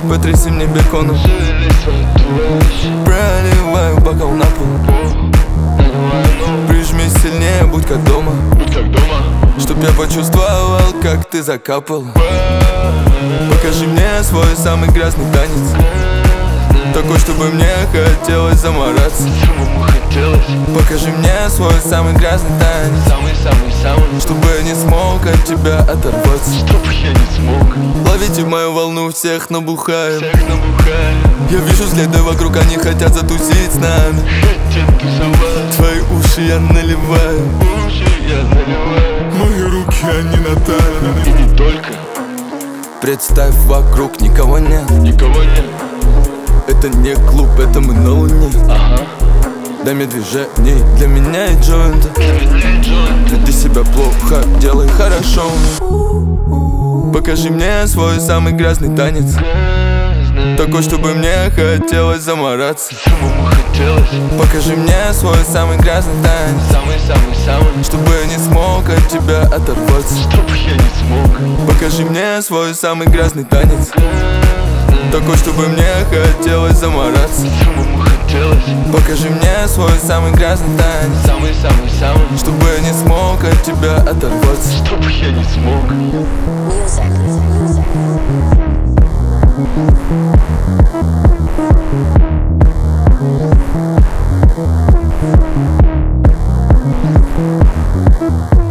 потряси мне беконом. Проливаю бокал на пол. Прижми сильнее, будь как дома. Чтоб я почувствовал, как ты закапал. Покажи мне свой самый грязный танец, такой, чтобы мне хотелось замораться. Покажи мне свой самый грязный танец, чтобы я не смог от тебя оторваться. Ловите мою волну, всех набухаем. Я вижу взгляды вокруг, они хотят затусить с нами. Твои уши я наливаю. Мои руки, они на талии. И не только. Представь, вокруг никого нет. Это не клуб, это мы на луне. Дай мне движений, для меня и джойнта. Веди себя плохо, делай хорошо. Покажи мне свой самый грязный танец, такой, чтобы мне хотелось замораться. Покажи мне свой самый грязный танец, чтобы я не смог от тебя оторваться. Покажи мне свой самый грязный танец, такой, чтобы мне хотелось замораться. Покажи мне свой самый грязный танец, чтобы я не смог от тебя оторваться. Music.